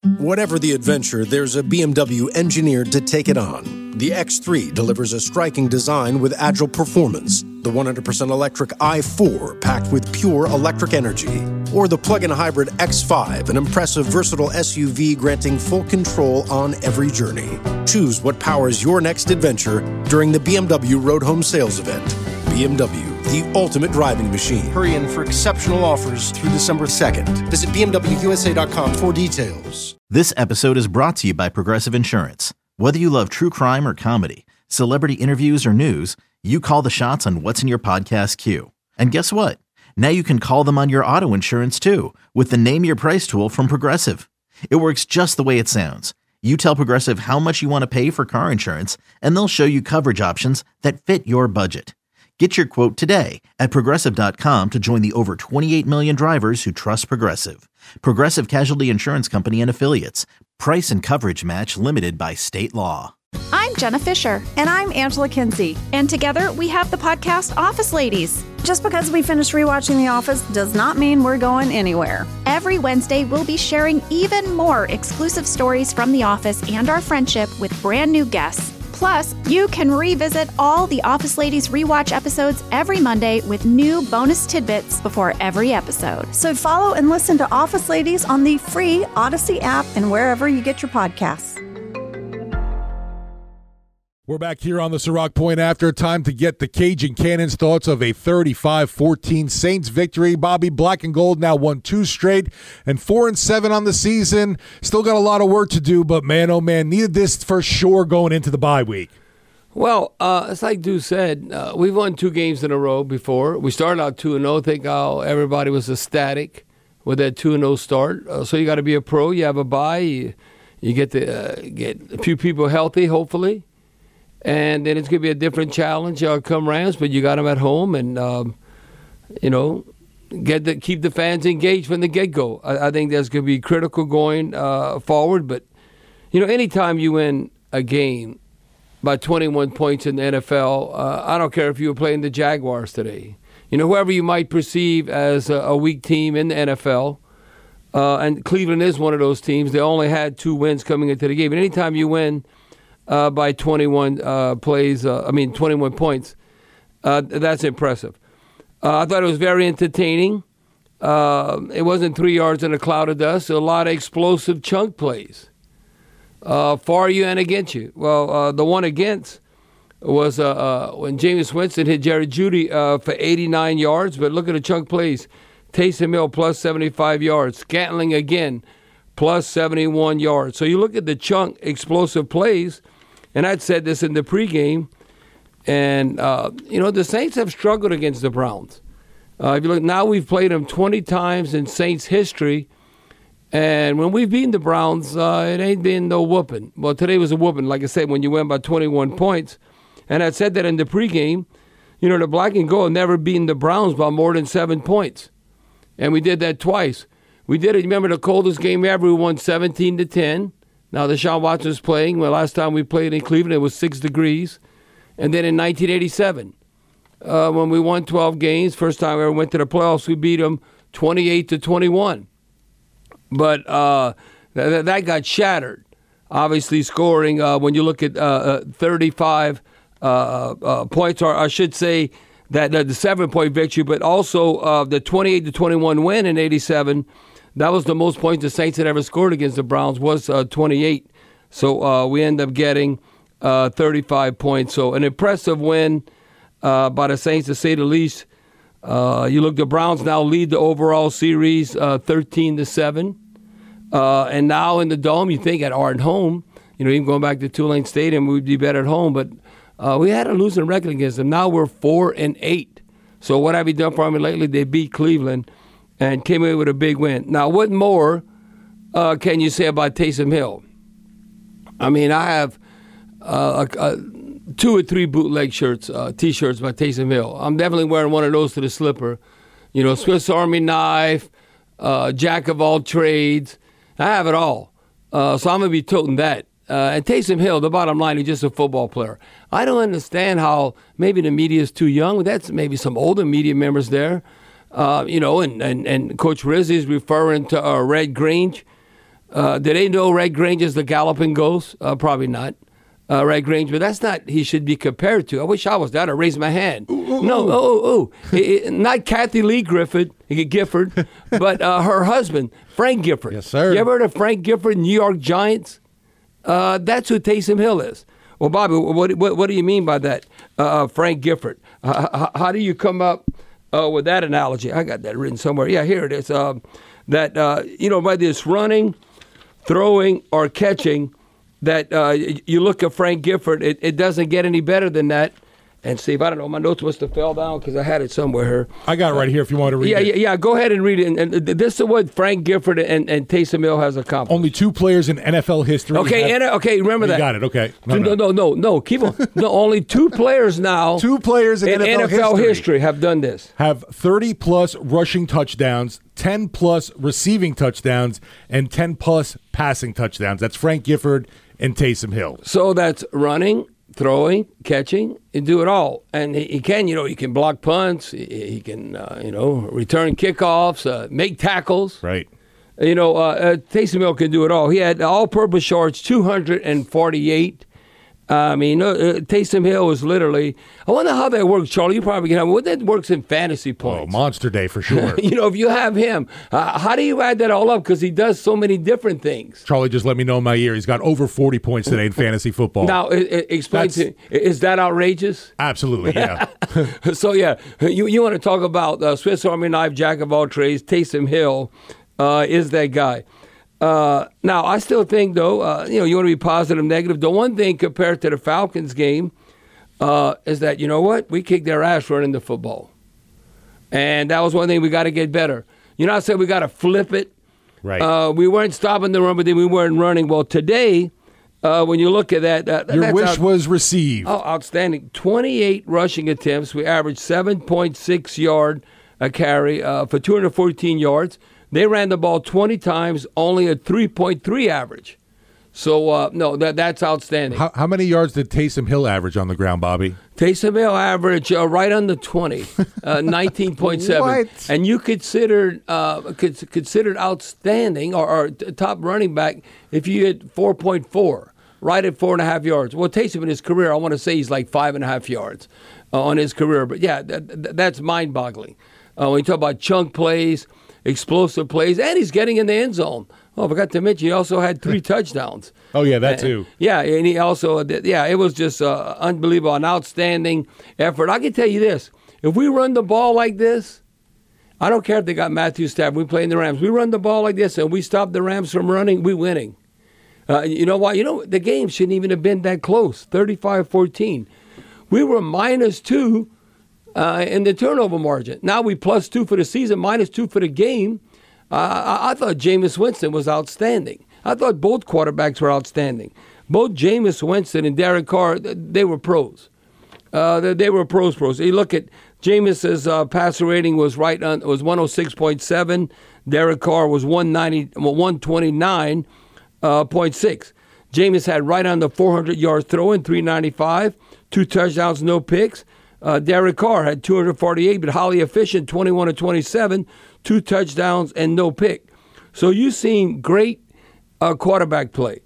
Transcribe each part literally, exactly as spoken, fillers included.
Whatever the adventure, there's a B M W engineered to take it on. The X three delivers a striking design with agile performance. The one hundred percent electric i four packed with pure electric energy. Or the plug-in hybrid X five, an impressive versatile S U V granting full control on every journey. Choose what powers your next adventure during the B M W Road Home Sales Event. B M W, the ultimate driving machine. Hurry in for exceptional offers through December second. Visit B M W U S A dot com for details. This episode is brought to you by Progressive Insurance. Whether you love true crime or comedy, celebrity interviews or news, you call the shots on what's in your podcast queue. And guess what? Now you can call them on your auto insurance too with the Name Your Price tool from Progressive. It works just the way it sounds. You tell Progressive how much you want to pay for car insurance, and they'll show you coverage options that fit your budget. Get your quote today at Progressive dot com to join the over twenty-eight million drivers who trust Progressive. Progressive Casualty Insurance Company and Affiliates. Price and coverage match limited by state law. I'm Jenna Fisher. And I'm Angela Kinsey. And together we have the podcast Office Ladies. Just because we finished rewatching The Office does not mean we're going anywhere. Every Wednesday, we'll be sharing even more exclusive stories from The Office and our friendship with brand new guests. Plus, you can revisit all the Office Ladies rewatch episodes every Monday with new bonus tidbits before every episode. So follow and listen to Office Ladies on the free Odyssey app and wherever you get your podcasts. We're back here on the Ciroc Point after time to get the Cajun Cannon's thoughts of a thirty-five fourteen Saints victory. Bobby, black and gold now won two straight and four and seven on the season. Still got a lot of work to do, but man, oh man, needed this for sure going into the bye week. Well, uh, it's like Deuce said, uh, we've won two games in a row before. We started out two and oh. I think how everybody was ecstatic with that two and oh start. Uh, so you got to be a pro. You have a bye. You, you get to uh, get a few people healthy, hopefully. And then it's going to be a different challenge uh, come Rams, but you got them at home and, um, you know, get the, keep the fans engaged from the get-go. I, I think that's going to be critical going uh, forward. But, you know, anytime you win a game by twenty-one points in the N F L, uh, I don't care if you were playing the Jaguars today. You know, whoever you might perceive as a, a weak team in the N F L, uh, and Cleveland is one of those teams. They only had two wins coming into the game. And anytime you win Uh, by twenty-one uh, plays, uh, I mean twenty-one points. Uh, that's impressive. Uh, I thought it was very entertaining. Uh, it wasn't three yards in a cloud of dust. A lot of explosive chunk plays. Uh, for you and against you. Well, uh, the one against was uh, uh, when Jameis Winston hit Jerry Jeudy uh, for eighty-nine yards. But look at the chunk plays. Taysom Hill plus seventy-five yards. Scantling again plus seventy-one yards. So you look at the chunk explosive plays. And I'd said this in the pregame, and, uh, you know, the Saints have struggled against the Browns. Uh, if you look, now we've played them twenty times in Saints history, and when we've beaten the Browns, uh, it ain't been no whooping. Well, today was a whooping, like I said, when you win by twenty-one points. And I said that in the pregame, you know, the black and gold never beaten the Browns by more than seven points. And we did that twice. We did it, remember the coldest game ever, we won seventeen to ten. Now, Deshaun Watson's playing. Well, last time we played in Cleveland, it was six degrees. And then in nineteen eighty-seven, uh, when we won twelve games, first time we ever went to the playoffs, we beat them twenty-eight to twenty-one. But uh, th- that got shattered. Obviously, scoring, uh, when you look at uh, uh, thirty-five uh, uh, points, or I should say that uh, the seven-point victory, but also uh, the twenty-eight to twenty-one win in eighty-seven. That was the most points the Saints had ever scored against the Browns, was uh, twenty-eight. So uh, we end up getting uh, thirty-five points. So an impressive win uh, by the Saints, to say the least. Uh, you look, the Browns now lead the overall series uh, thirteen to seven. Uh, and now in the Dome, you think at our home, you know, even going back to Tulane Stadium, we'd be better at home. But uh, we had a losing record against them. Now we're four and eight. So what have you done for them lately? They beat Cleveland and came away with a big win. Now, what more uh, can you say about Taysom Hill? I mean, I have uh, a, a, two or three bootleg shirts, uh, T-shirts by Taysom Hill. I'm definitely wearing one of those to the slipper. You know, Swiss Army knife, uh, jack of all trades. I have it all. Uh, so I'm going to be toting that. Uh, and Taysom Hill, the bottom line, he's just a football player. I don't understand how maybe the media is too young. That's maybe some older media members there. Uh, you know, and, and, and Coach Rizzi is referring to uh, Red Grange. Uh, do they know Red Grange is the galloping ghost? Uh, probably not. Uh, Red Grange, but that's not he should be compared to. I wish I was that. I'd raise my hand. Ooh, ooh, no, oh, oh, oh. it, it, not Kathy Lee Gifford, Gifford, but uh, her husband, Frank Gifford. Yes, sir. You ever heard of Frank Gifford, New York Giants? Uh, that's who Taysom Hill is. Well, Bobby, what what, what do you mean by that, uh, Frank Gifford? Uh, how, how do you come up uh, with that analogy? I got that written somewhere. Yeah, here it is. Uh, that, uh, you know, whether it's running, throwing, or catching, that uh, you look at Frank Gifford, it, it doesn't get any better than that. And Steve, I don't know, my notes must have fell down because I had it somewhere here. I got it right here if you want to read yeah, it. Yeah, yeah, go ahead and read it. And, and this is what Frank Gifford and, and Taysom Hill has accomplished. Only two players in N F L history. Okay, have, and, okay, remember you that. got it, okay. No, no, no, no, no keep on. No, only two players now. Two players in, in N F L, N F L history, history have done this. Have thirty-plus rushing touchdowns, ten-plus receiving touchdowns, and ten-plus passing touchdowns. That's Frank Gifford and Taysom Hill. So that's running, throwing, catching, and do it all. And he, he can, you know, he can block punts. He, he can, uh, you know, return kickoffs, uh, make tackles. Right. You know, uh, uh, Taysom Hill can do it all. He had all-purpose yards, two hundred forty-eight. Uh, I mean, uh, Taysom Hill is literally. I wonder how that works, Charlie. You probably can have what that works in fantasy points. Oh, monster day for sure. You know, if you have him, uh, how do you add that all up? Because he does so many different things. Charlie just let me know in my ear. He's got over forty points today in fantasy football. Now, it, it, explain That's, to me, is that outrageous? Absolutely, yeah. So, yeah, you, you want to talk about uh, Swiss Army knife, jack of all trades, Taysom Hill uh, is that guy. Uh, now, I still think, though, uh, you know, you want to be positive, negative. The one thing compared to the Falcons game uh, is that, you know what? We kicked their ass running the football. And that was one thing we got to get better. You know, I said we got to flip it. Right. Uh, we weren't stopping the run, but then we weren't running. Well, today, uh, when you look at that. Uh, Your that's wish out- was received. Oh, outstanding. twenty-eight rushing attempts. We averaged seven point six yard a carry uh, for two hundred fourteen yards. They ran the ball twenty times, only a three point three average. So, uh, no, that that's outstanding. How, how many yards did Taysom Hill average on the ground, Bobby? Taysom Hill average uh, right under twenty, uh, nineteen point seven. What? And you considered uh, considered outstanding or, or top running back if you hit four point four, right at four and a half yards. Well, Taysom in his career, I want to say he's like five and a half yards uh, on his career. But, yeah, that, that's mind-boggling. Uh, when you talk about chunk plays, explosive plays, and he's getting in the end zone. Oh, I forgot to mention, he also had three touchdowns. Oh, yeah, that too. Uh, yeah, and he also, yeah, it was just uh, unbelievable, an outstanding effort. I can tell you this. If we run the ball like this, I don't care if they got Matthew Stafford. We play in the Rams. We run the ball like this and we stop the Rams from running, we winning. Uh, you know why? You know, the game shouldn't even have been that close, thirty-five fourteen. We were minus two uh, in the turnover margin. Now we plus two for the season, minus two for the game. Uh, I, I thought Jameis Winston was outstanding. I thought both quarterbacks were outstanding. Both Jameis Winston and Derek Carr, they were pros. Uh, they, they were pros, pros. You look at Jameis's uh, passer rating was right on was one oh six point seven. Derek Carr was one ninety, well, one twenty-nine point six. Jameis had right on the four hundred yards throwing, three ninety-five, two touchdowns, no picks. Uh, Derek Carr had two hundred forty-eight, but highly efficient, twenty-one of twenty-seven, two touchdowns and no pick. So you've seen great uh, quarterback play.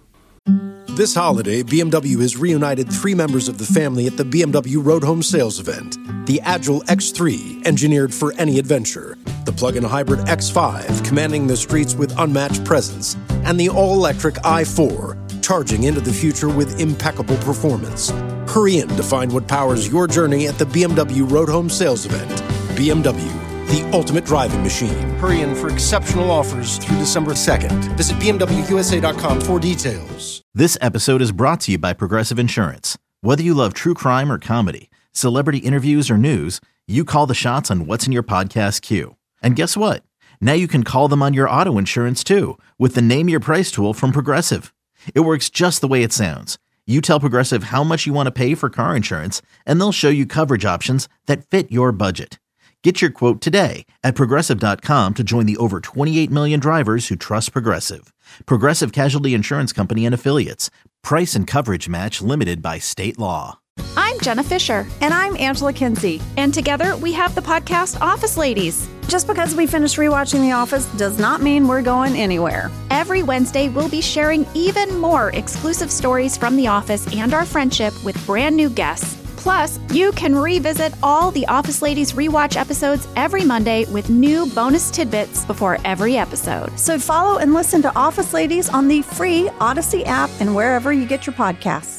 This holiday, B M W has reunited three members of the family at the B M W Road Home Sales Event. The Agile X three, engineered for any adventure. The plug-in hybrid X five, commanding the streets with unmatched presence. And the all-electric i four, charging into the future with impeccable performance. Hurry in to find what powers your journey at the B M W Road Home Sales Event. B M W, the ultimate driving machine. Hurry in for exceptional offers through December second. Visit B M W U S A dot com for details. This episode is brought to you by Progressive Insurance. Whether you love true crime or comedy, celebrity interviews or news, you call the shots on what's in your podcast queue. And guess what? Now you can call them on your auto insurance too with the Name Your Price tool from Progressive. It works just the way it sounds. You tell Progressive how much you want to pay for car insurance, and they'll show you coverage options that fit your budget. Get your quote today at Progressive dot com to join the over twenty-eight million drivers who trust Progressive. Progressive Casualty Insurance Company and Affiliates. Price and coverage match limited by state law. I'm Jenna Fisher. And I'm Angela Kinsey. And together we have the podcast Office Ladies. Just because we finished rewatching The Office does not mean we're going anywhere. Every Wednesday, we'll be sharing even more exclusive stories from The Office and our friendship with brand new guests. Plus, you can revisit all the Office Ladies rewatch episodes every Monday with new bonus tidbits before every episode. So follow and listen to Office Ladies on the free Odyssey app and wherever you get your podcasts.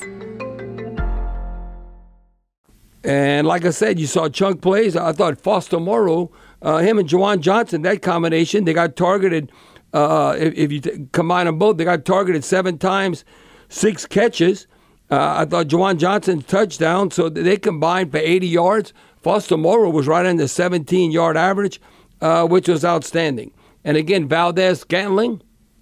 And like I said, you saw chunk plays. I thought Foster Moreau, uh, him and Juwan Johnson, that combination, they got targeted. Uh, if, if you t- combine them both, they got targeted seven times, six catches. Uh, I thought Juwan Johnson's touchdown, so they combined for eighty yards. Foster Moreau was right on the seventeen-yard average, uh, which was outstanding. And again, Valdez-Scantling,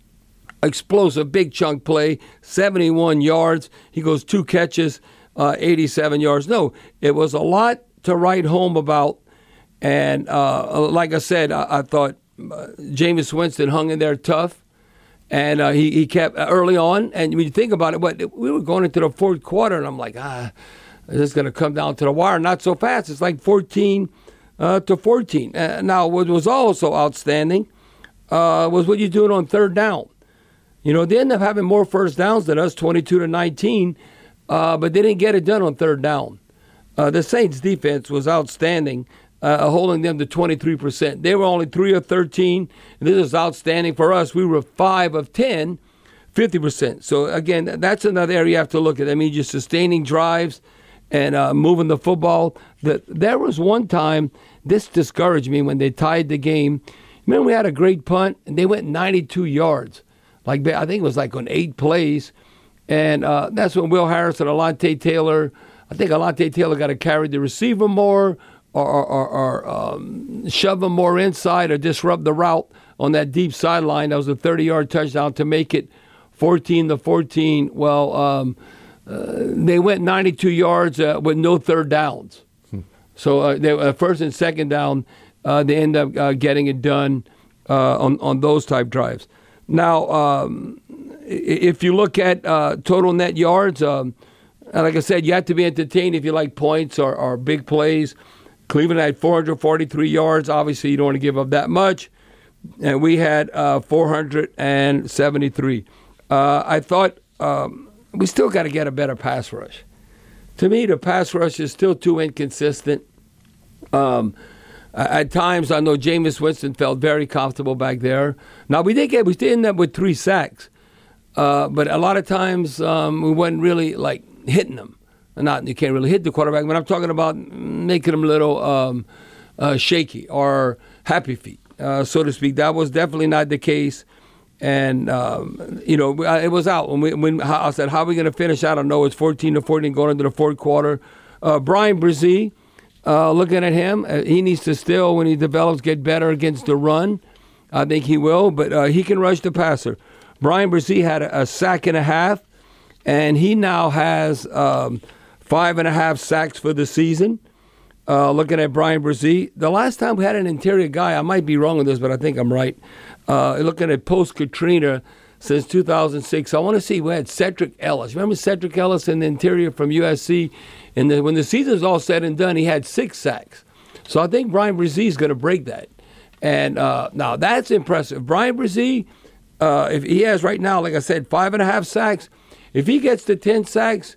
explosive, big chunk play, seventy-one yards. He goes two catches, uh, eighty-seven yards. No, it was a lot to write home about. And uh, like I said, I, I thought uh, Jameis Winston hung in there tough. And uh, he, he kept uh, early on. And when you think about it, what we were going into the fourth quarter, and I'm like, ah, this is going to come down to the wire. Not so fast. It's like fourteen uh, to fourteen. Uh, now, what was also outstanding uh, was what you're doing on third down. You know, they ended up having more first downs than us, twenty-two to nineteen, uh, but they didn't get it done on third down. Uh, the Saints' defense was outstanding. Uh, holding them to twenty-three percent. They were only three of thirteen, and this is outstanding for us. We were five of ten, fifty percent. So, again, that's another area you have to look at. I mean, just sustaining drives and uh, moving the football. The, there was one time, this discouraged me when they tied the game. Remember, we had a great punt, and they went ninety-two yards. Like I think it was like on eight plays. And uh, that's when Will Harris and Alontae Taylor, I think Alontae Taylor got to carry the receiver more, or, or, or um, shove them more inside or disrupt the route on that deep sideline. That was a thirty-yard touchdown to make it fourteen to fourteen. Well, um, uh, they went ninety-two yards uh, with no third downs. Hmm. So uh, they, uh, first and second down, uh, they end up uh, getting it done uh, on, on those type drives. Now, um, if you look at uh, total net yards, um, like I said, you have to be entertained if you like points or, or big plays. Cleveland had four hundred forty-three yards. Obviously, you don't want to give up that much. And we had uh, four hundred seventy-three. Uh, I thought um, we still got to get a better pass rush. To me, the pass rush is still too inconsistent. Um, at times, I know Jameis Winston felt very comfortable back there. Now, we did get we did end up with three sacks. Uh, but a lot of times, um, we weren't really, like, hitting them. Not you can't really hit the quarterback, but I'm talking about making them a little um, uh, shaky or happy feet, uh, so to speak. That was definitely not the case, and um, you know it was out when we when I said how are we going to finish? I don't know. It's fourteen to fourteen going into the fourth quarter. Uh, Brian Brzee, uh, looking at him, uh, he needs to still when he develops get better against the run. I think he will, but uh, he can rush the passer. Brian Brzee had a, a sack and a half, and he now has. Um, Five and a half sacks for the season. Uh, looking at Brian Brzee. The last time we had an interior guy, I might be wrong on this, but I think I'm right. Uh, looking at post-Katrina since two thousand six, I want to see, we had Cedric Ellis. Remember Cedric Ellis in the interior from U S C? And the, when the season's all said and done, he had six sacks. So I think Brian Brzee is going to break that. And uh, now that's impressive. Brian Brzee, uh, if he has right now, like I said, five and a half sacks, if he gets to ten sacks,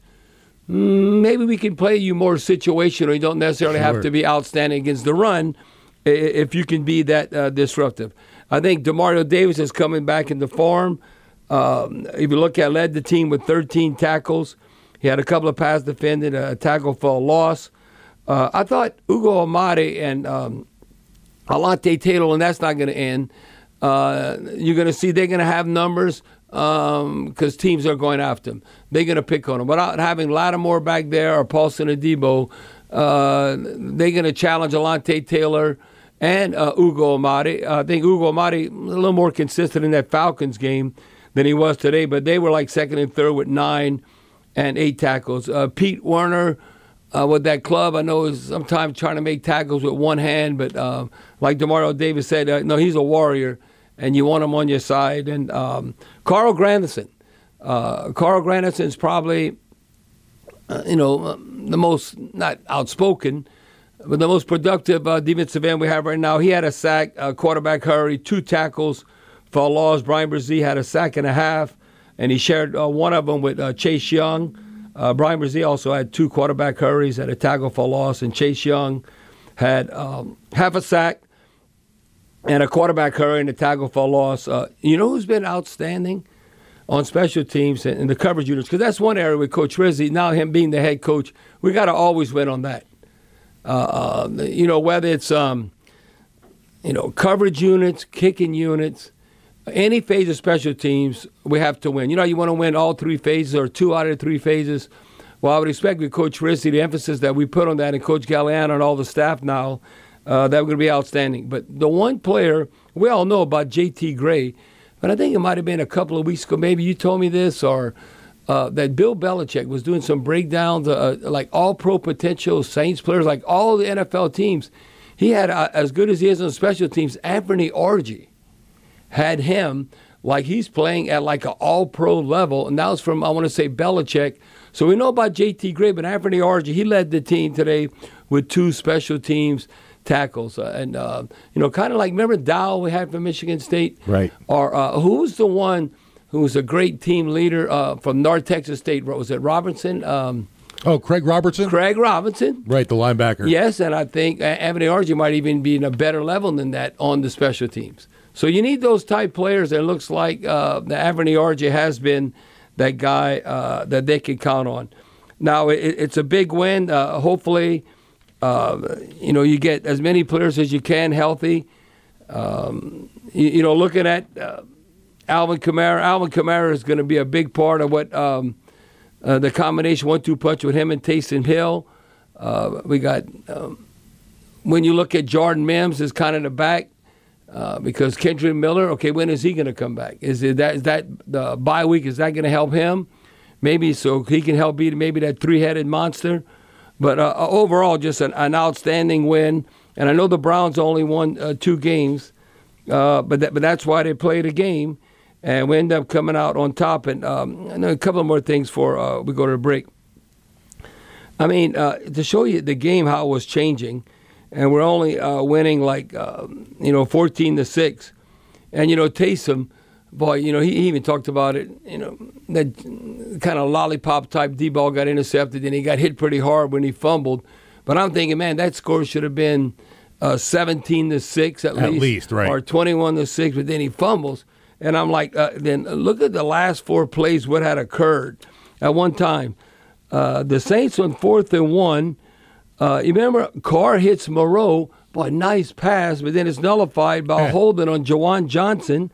maybe we can play you more situational. You don't necessarily sure. have to be outstanding against the run if you can be that uh, disruptive. I think Demario Davis is coming back into form. Um, if you look at, led the team with thirteen tackles. He had a couple of pass defended, a tackle for a loss. Uh, I thought Ugo Amadi and um, Alontae Taylor, and that's not going to end. Uh, you're going to see they're going to have numbers. Because um, teams are going after him. They're going to pick on him. Without having Lattimore back there or Paulson Adebo, uh, they're going to challenge Alontae Taylor and uh, Ugo Amadi. Uh, I think Ugo Amadi a little more consistent in that Falcons game than he was today, but they were like second and third with nine and eight tackles. Uh, Pete Werner uh, with that club, I know is sometimes trying to make tackles with one hand, but uh, like Demario Davis said, uh, no, he's a warrior. And you want him on your side. And um, Carl Granderson. Uh, Carl Granderson's probably, uh, you know, uh, the most, not outspoken, but the most productive uh, defensive end we have right now. He had a sack, uh, quarterback hurry, two tackles for a loss. Brian Brzee had a sack and a half, and he shared uh, one of them with uh, Chase Young. Uh, Brian Brzee also had two quarterback hurries, had a tackle for a loss, and Chase Young had um, half a sack and a quarterback hurry and a tackle for a loss. Uh, you know who's been outstanding on special teams and, and the coverage units? Because that's one area with Coach Rizzi. Now him being the head coach, we got to always win on that. Uh, uh, you know, whether it's um, you know coverage units, kicking units, any phase of special teams, we have to win. You know, you want to win all three phases or two out of the three phases. Well, I would expect with Coach Rizzi, the emphasis that we put on that, and Coach Galliano and all the staff now, uh, that we're going to be outstanding. But the one player, we all know about J T Gray, but I think it might have been a couple of weeks ago, maybe you told me this, or uh, that Bill Belichick was doing some breakdowns, uh, like all-pro potential Saints players, like all the N F L teams. He had, uh, as good as he is on special teams, Anthony Orji had him like he's playing at like an all-pro level, and that was from, I want to say, Belichick. So we know about J T Gray, but Anthony Orji, he led the team today with two special teams tackles. Uh, and, uh, you know, kind of like, remember Dow we had from Michigan State? Right. Or uh, who's the one who was a great team leader uh, from North Texas State? Was it Robinson? Um, oh, Craig Robertson? Craig Robinson. Right, the linebacker. Yes, and I think Anthony Orji might even be in a better level than that on the special teams. So you need those type players, and it looks like uh, the Anthony Orji has been that guy uh, that they can count on. Now, it, it's a big win. Uh, hopefully, uh, you know, you get as many players as you can healthy. Um, you, you know, looking at uh, Alvin Kamara, Alvin Kamara is going to be a big part of what um, uh, the combination one two punch with him and Taysom Hill. Uh, we got, um, when you look at Jordan Mims is kind of the back. Uh, because Kendrick Miller, okay, when is he going to come back? Is it that is that the bye week? Is that going to help him? Maybe so he can help beat maybe that three-headed monster. But uh, overall, just an, an outstanding win. And I know the Browns only won uh, two games, uh, but that, but that's why they played a game, and we end up coming out on top. And, um, and a couple of more things before uh, we go to the break. I mean, uh, to show you the game how it was changing. And we're only uh, winning like, uh, you know, fourteen to six. And, you know, Taysom, boy, you know, he, he even talked about it, you know, that kind of lollipop type D-ball got intercepted, and he got hit pretty hard when he fumbled. But I'm thinking, man, that score should have been uh, seventeen to six at, at least. least, right. Or twenty-one to six, but then he fumbles. And I'm like, uh, then look at the last four plays, what had occurred. At one time, uh, the Saints on fourth and one, Uh, you remember Carr hits Moreau, boy, nice pass, but then it's nullified by a holding on Jawan Johnson.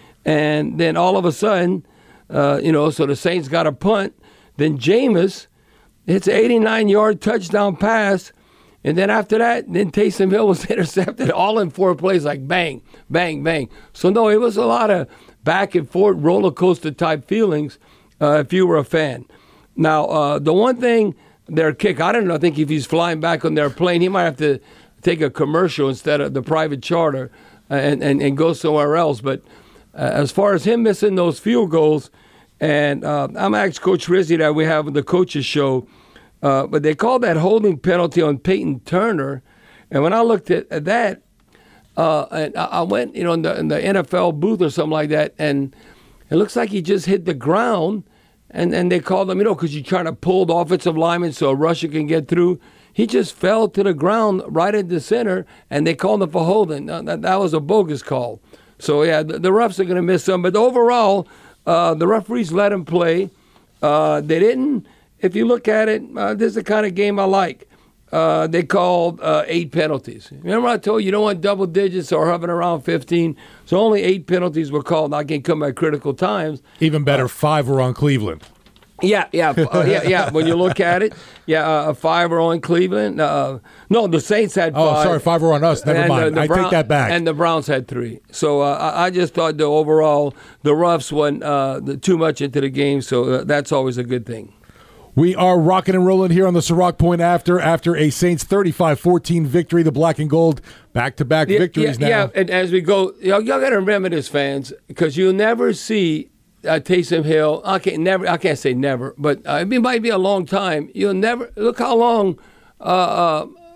And then all of a sudden, uh, you know, so the Saints got a punt. Then Jameis hits an eighty-nine-yard touchdown pass. And then after that, then Taysom Hill was intercepted all in four plays, like bang, bang, bang. So, no, it was a lot of back and forth roller coaster type feelings uh, if you were a fan. Now, uh, the one thing, their kick, I don't know, I think if he's flying back on their plane, he might have to take a commercial instead of the private charter and, and, and go somewhere else. But uh, as far as him missing those field goals, and uh, I'm actually Coach Rizzi that we have on the coaches show, uh, but they called that holding penalty on Peyton Turner. And when I looked at, at that, uh, and I went, you know, in the, in the N F L booth or something like that, and it looks like he just hit the ground. And and they called him, you know, because you're trying to pull the offensive lineman so a rusher can get through. He just fell to the ground right at the center, and they called him for holding. That, that was a bogus call. So, yeah, the, the refs are going to miss some. But overall, uh, the referees let him play. Uh, they didn't, if you look at it, uh, this is the kind of game I like. Uh, they called uh, eight penalties. Remember I told you you don't want double digits or hovering around fifteen. So only eight penalties were called. I can come at critical times. Even better, uh, five were on Cleveland. Yeah, yeah, uh, yeah, yeah. When you look at it, yeah, uh, five were on Cleveland. Uh, no, the Saints had five. Oh, sorry, five were on us. Never mind. The, the I Brown, take that back. And the Browns had three. So uh, I, I just thought the overall, the refs went uh, the, too much into the game, so uh, that's always a good thing. We are rocking and rolling here on the Ciroc Point after after a Saints thirty-five fourteen victory. The black and gold back-to-back yeah, victories yeah, now. Yeah, and as we go, y'all, y'all got to remember this, fans, because you'll never see uh, Taysom Hill. I can't never. I can't say never, but uh, it might be a long time. You'll never look how long uh, uh,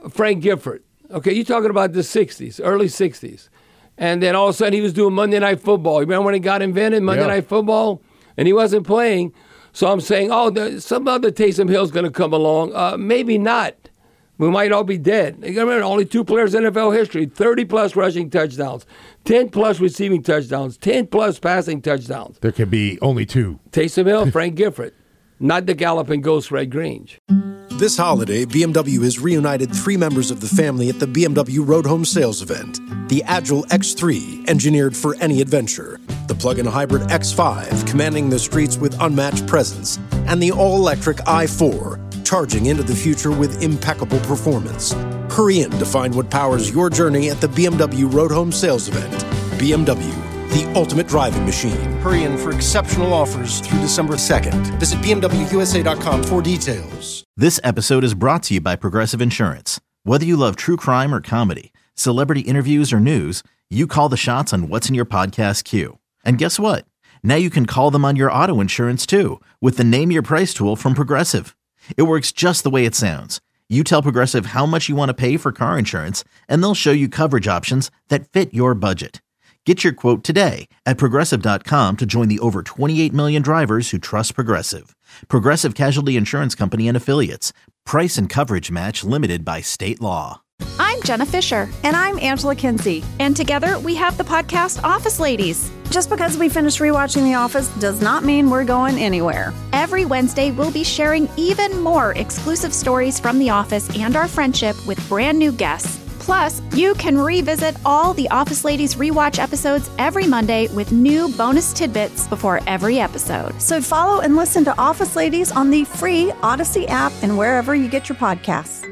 Frank Gifford. Okay, you're talking about the sixties, early sixties. And then all of a sudden he was doing Monday Night Football. You remember when it got invented, Monday Yeah. Night Football? And he wasn't playing. So I'm saying, oh, the, some other Taysom Hill's going to come along. Uh, maybe not. We might all be dead. You got to remember, only two players in N F L history, thirty-plus rushing touchdowns, ten-plus receiving touchdowns, ten-plus passing touchdowns. There can be only two. Taysom Hill, Frank Gifford, not the galloping ghost Red Grange. This holiday, B M W has reunited three members of the family at the B M W Road Home Sales event. The Agile X three, engineered for any adventure. The plug-in hybrid X five, commanding the streets with unmatched presence. And the all-electric i four, charging into the future with impeccable performance. Hurry in to find what powers your journey at the B M W Road Home Sales event. B M W, the ultimate driving machine. Hurry in for exceptional offers through December second. Visit B M W U S A dot com for details. This episode is brought to you by Progressive Insurance. Whether you love true crime or comedy, celebrity interviews or news, you call the shots on what's in your podcast queue. And guess what? Now you can call them on your auto insurance too with the Name Your Price tool from Progressive. It works just the way it sounds. You tell Progressive how much you want to pay for car insurance, and they'll show you coverage options that fit your budget. Get your quote today at Progressive dot com to join the over twenty-eight million drivers who trust Progressive. Progressive Casualty Insurance Company and Affiliates. Price and coverage match limited by state law. I'm Jenna Fisher. And I'm Angela Kinsey. And together we have the podcast Office Ladies. Just because we finished rewatching The Office does not mean we're going anywhere. Every Wednesday, we'll be sharing even more exclusive stories from The Office and our friendship with brand new guests. Plus, you can revisit all the Office Ladies rewatch episodes every Monday with new bonus tidbits before every episode. So follow and listen to Office Ladies on the free Odyssey app and wherever you get your podcasts.